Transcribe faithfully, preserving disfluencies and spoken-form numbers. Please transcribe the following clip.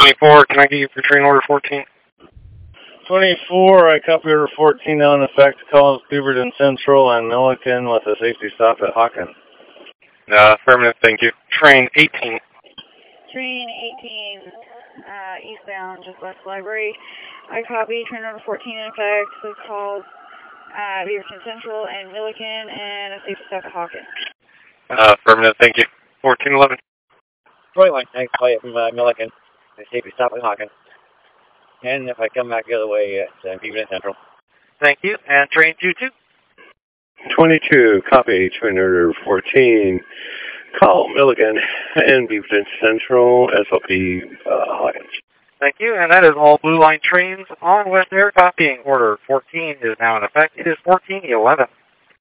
twenty-four, can I get you for train order fourteen? twenty-four, I copy order fourteen now in effect. Collins, Beaverton Central, and Milliken with a safety stop at Hawkins. Uh, affirmative, thank you. Train eighteen. Train eighteen, uh, eastbound, just left library. I copy train order fourteen in effect, so calls uh, Beaverton Central and Milliken, and a safety stop at Hawkins. Uh, affirmative, thank you. fourteen eleven. Troy one, I call you from uh, Milliken. A safety stop at Hawkins. And if I come back the other way, it's uh, Beaverton Central. Thank you. And train two two. twenty-two, copy train order fourteen. Call Milliken and Beaverton Central, S L P uh, Hawkins. Thank you. And that is all Blue Line trains on West Air. Copying order fourteen is now in effect. It is fourteen eleven.